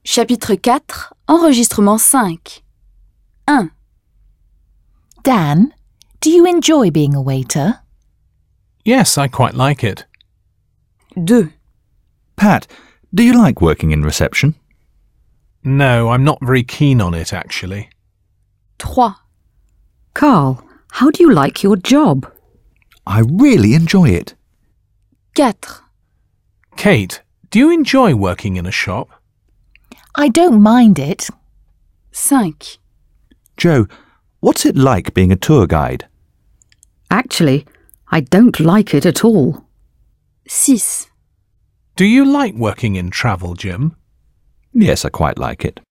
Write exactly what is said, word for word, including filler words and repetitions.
Chapitre quatre, enregistrement cinq. un. Dan, do you enjoy being a waiter? Yes, I quite like it. deux. Pat, do you like working in reception? No, I'm not very keen on it, actually. trois. Carl, how do you like your job? I really enjoy it. quatre. Kate, do you enjoy working in a shop? I don't mind it. cinq. Joe, what's it like being a tour guide? Actually, I don't like it at all. six. Do you like working in travel, Jim? Yes, I quite like it.